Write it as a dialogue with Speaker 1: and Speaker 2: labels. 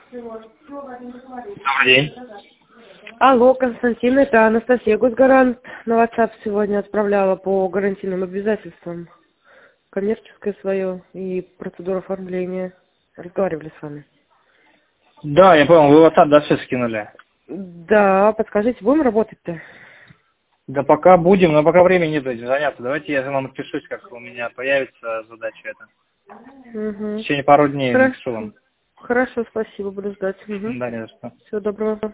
Speaker 1: Добрый день.
Speaker 2: Алло, Константин, это Анастасия Госгарант. На WhatsApp сегодня отправляла по гарантийным обязательствам. Коммерческое свое и процедуру оформления. Разговаривали с вами.
Speaker 1: Да, я понял, вы WhatsApp, да, все скинули?
Speaker 2: Да, подскажите, будем работать-то?
Speaker 1: Да пока будем, но пока времени нет этим заняться. Давайте я вам отпишусь, как у меня появится задача эта. В
Speaker 2: Угу.
Speaker 1: течение пару дней напишу
Speaker 2: Хорошо.
Speaker 1: вам.
Speaker 2: Хорошо, спасибо, буду ждать. Угу.
Speaker 1: Да, не за что.
Speaker 2: Всего доброго.